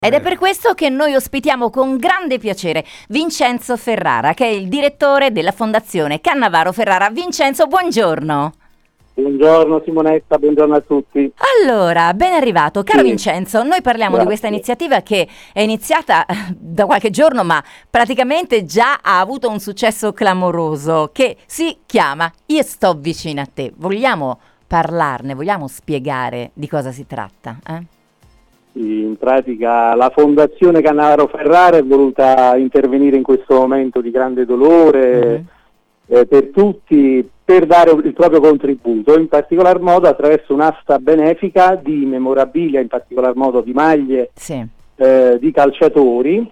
Ed è per questo che noi ospitiamo con grande piacere Vincenzo Ferrara, che è il direttore della Fondazione Cannavaro Ferrara. Vincenzo, buongiorno. Buongiorno Simonetta, buongiorno a tutti. Allora, ben arrivato. Caro Vincenzo, noi parliamo di questa iniziativa che è iniziata da qualche giorno, ma praticamente già ha avuto un successo clamoroso, che si chiama Io sto vicino a te. Vogliamo parlarne, vogliamo spiegare di cosa si tratta? In pratica la Fondazione Cannavaro Ferrara è voluta intervenire in questo momento di grande dolore per tutti, per dare il proprio contributo, in particolar modo attraverso un'asta benefica di memorabilia, in particolar modo di maglie di calciatori,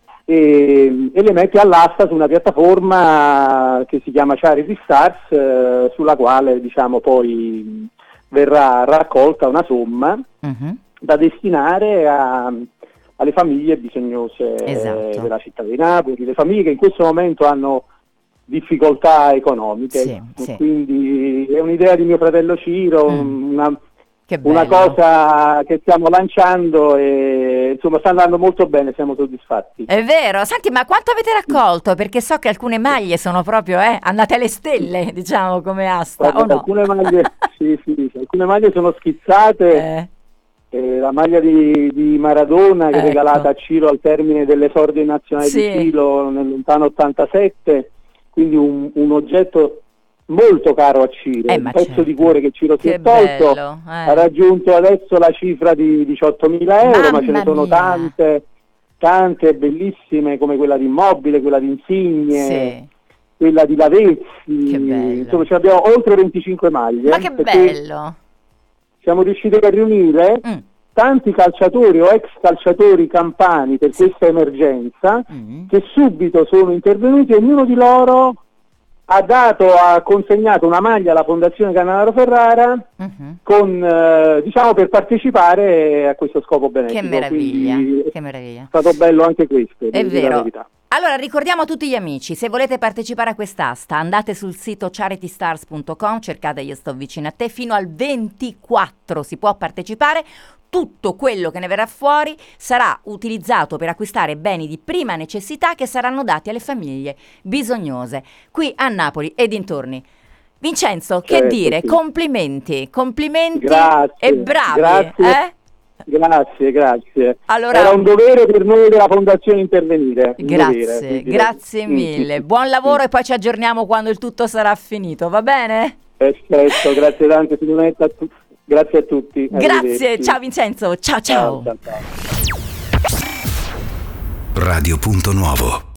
e le mette all'asta su una piattaforma che si chiama Charity Stars, sulla quale poi verrà raccolta una somma da destinare alle famiglie bisognose della città di Napoli, le famiglie che in questo momento hanno difficoltà economiche. Quindi è un'idea di mio fratello Ciro, una cosa che stiamo lanciando e insomma sta andando molto bene, siamo soddisfatti. È vero. Senti, ma quanto avete raccolto? Perché so che alcune maglie sono proprio andate alle stelle, diciamo, come asta. Alcune maglie alcune maglie sono schizzate. La maglia di Maradona che è regalata a Ciro al termine dell'esordio in nazionale di Ciro nel lontano 87, quindi un oggetto molto caro a Ciro, un pezzo di cuore che Ciro si è tolto, ha raggiunto adesso la cifra di 18.000 euro, ma ce ne sono tante bellissime, come quella di Immobile, quella di Insigne, quella di Lavezzi, insomma abbiamo oltre 25 maglie. Ma che bello! Siamo riusciti a riunire tanti calciatori o ex calciatori campani per questa emergenza, che subito sono intervenuti e ognuno di loro ha consegnato una maglia alla Fondazione Cannavaro Ferrara per partecipare a questo scopo benefico. Che meraviglia, che meraviglia. È stato bello anche questo. È vero. Allora ricordiamo a tutti gli amici, se volete partecipare a quest'asta andate sul sito charitystars.com, cercate Io sto vicino a te, fino al 24 si può partecipare. Tutto quello che ne verrà fuori sarà utilizzato per acquistare beni di prima necessità che saranno dati alle famiglie bisognose qui a Napoli e dintorni. Vincenzo, che dire? Complimenti e bravi. Grazie. Allora, era un dovere per noi della Fondazione intervenire. Grazie mille. Buon lavoro e poi ci aggiorniamo quando il tutto sarà finito, va bene? Perfetto, grazie tante Simonetta, grazie a tutti. Grazie, ciao Vincenzo, ciao. Radio Punto Nuovo.